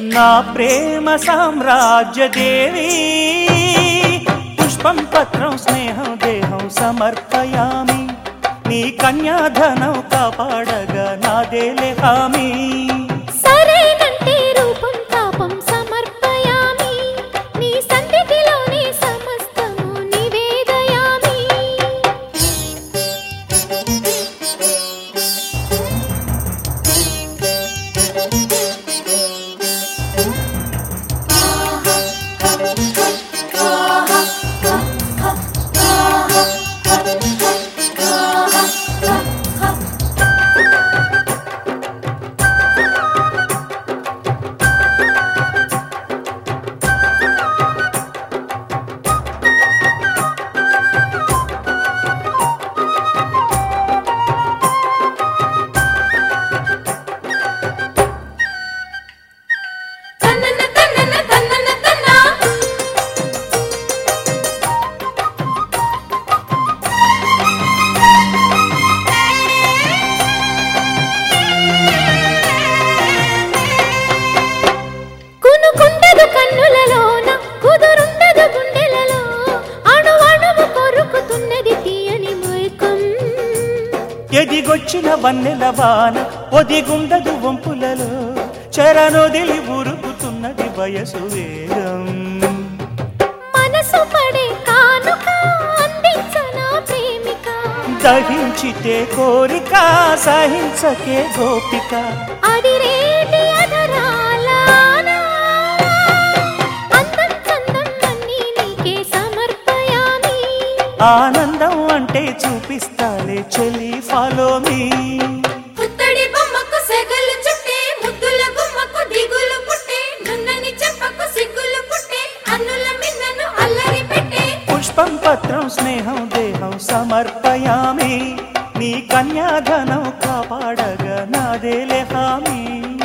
నా ప్రేమ సామ్రాజ్య దేవి పుష్పం పత్రం స్నేహం దేహం సమర్పయామి నీ కన్యాధనం కాపాడగా నాదేలే హామీ సరేనంటే రూపం తాపం సమర్పయామి నీ సన్నిధిలోనే సమస్తము నివేదయామి కన్నులలోన కుదురుండదు గుండెలలో అణు అణువు కొరుకుతున్నది తీయని మైకం ఎదిగొచ్చిన వన్నెల వాన ఒదిగుండదు వంపులలో చరణొదిలి ఉరుకుతున్నది వయసు వేగం మనసు పడే కానుక అందించనా ప్రేమిక దహించితే కోరిక సహించకే గోపిక అదిరేటి అధరాలాన అందం చందం అన్నీ నీకే సమర్పయామి ఆనందం అంటే చూపిస్తాలే చెలి ఫాలో మీ పుత్తడి బొమ్మకు సెగలు చుట్టే ముద్దుల గుమ్మకు దిగులు పుట్టే నున్నని చెప్పకు సిగ్గులు పుట్టే అన్నుల మిన్నను అల్లరి పెట్టే పుష్పం పత్రం స్నేహం దేహం సమర్పయామి నీ కన్యాధనం కాపాడగా నాదేలే హామీ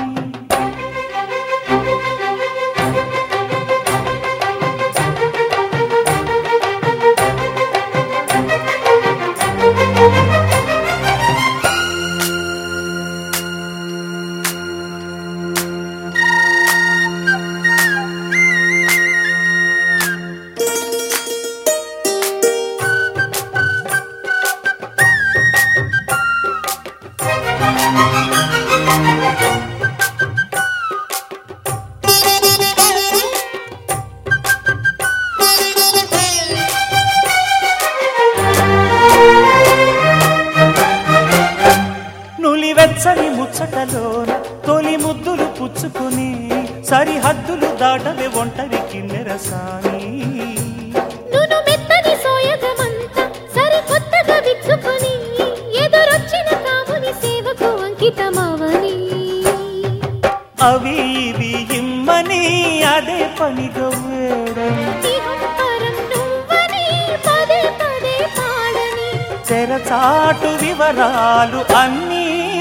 వెచ్చని ముచ్చటలోన తొలి ముద్దులు పుచ్చుకుని సరిహద్దులు దాటవే ఒంటరి కిన్నెరసాని నును మెత్తని సోయగమంత సరికొత్తగా విచ్చుకొని ఎదురొచ్చిన కాముని సేవకు అంకితమవని అవి ఇవి ఇమ్మని అదే పనిగా వేడం ఇహంపరం నువ్వని పదే పదే పాడని తెరచాటు వివరాలు అన్నీ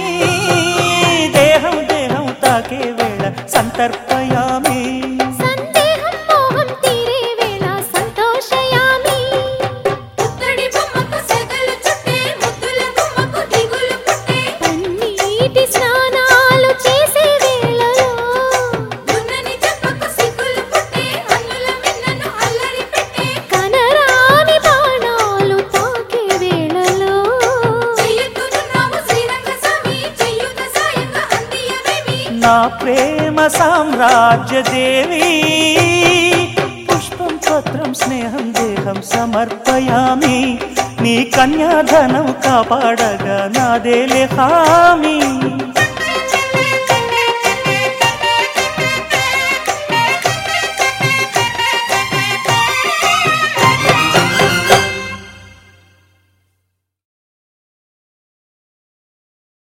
దేహం దేహం తాకే వేళ సంతర్పయామి సందేహం మోహం తీరే వేళ సంతోషయామి పుత్తడి బొమ్మకు సెగలు చుట్టే ముద్దుల గుమ్మకు దిగులు పుట్టే పన్నీటి స్నానాలు చేసే వేళలో నున్నని చెప్పకు సిగ్గులు పుట్టే అన్నుల మిన్నను అల్లరి పెట్టే కనరాని బాణాలు తాకే వేళలో చెయ్యతునున్నావు శ్రీరంగ స్వామి చెయ్యుత సాయంగా అందియవేమి నా ప్రేమ సామ్రాజ్య దేవి పుష్పం పత్రం స్నేహం దేహం సమర్పయామి నీ కన్యాధనం కాపాడగా నాదేలే హామీ